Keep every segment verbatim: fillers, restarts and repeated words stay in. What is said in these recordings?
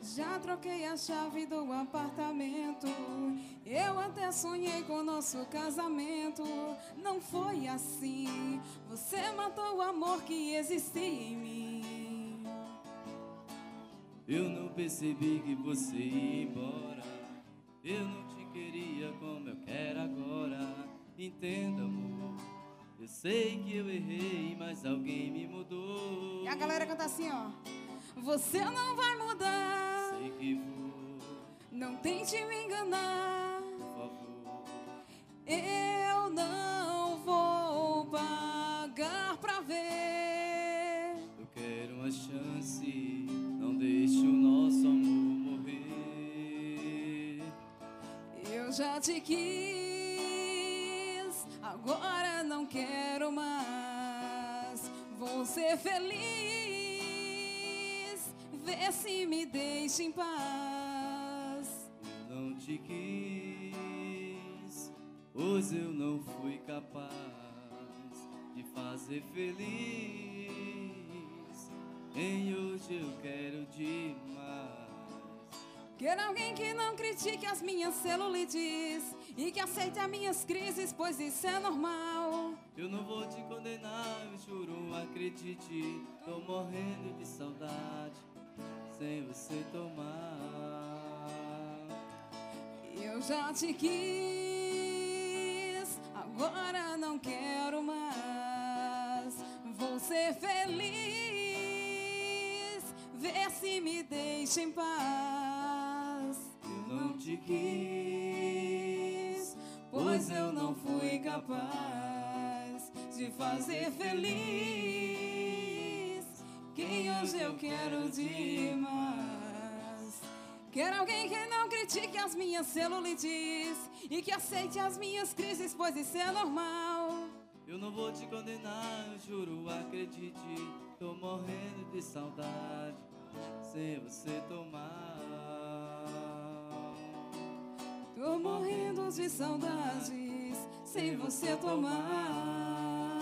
Já troquei a chave do apartamento. Eu até sonhei com nosso casamento. Não foi assim. Você matou o amor que existia em mim. Eu não percebi que você ia embora. Eu não te queria como eu quero agora. Entenda, amor, eu sei que eu errei, mas alguém me mudou. E a galera canta assim, ó: você não vai mudar, sei que vou, não tente me enganar. por favor. Eu não vou pagar pra ver. Eu quero uma chance, não deixe o nosso amor morrer. Eu já te quis, agora não quero mais. Vou ser feliz, vê se me deixa em paz. Eu não te quis, pois eu não fui capaz de fazer feliz. Em hoje eu quero demais. Quero alguém que não critique as minhas celulites e que aceite as minhas crises, pois isso é normal. Eu não vou te condenar, eu juro, acredite. Tô morrendo de saudade sem você tomar. Eu já te quis, agora não quero mais. Vou ser feliz, vê se me deixa em paz. Eu não te quis, Pois eu não fui capaz de fazer feliz quem hoje eu quero demais. Quero alguém que não critique as minhas celulites e que aceite as minhas crises, pois isso é normal. Eu não vou te condenar, eu juro, acredite. Tô morrendo de saudade sem você tomar. Tô morrendo de saudades sem você tomar.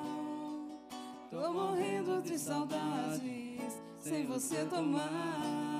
Tô morrendo de saudades sem você tomar.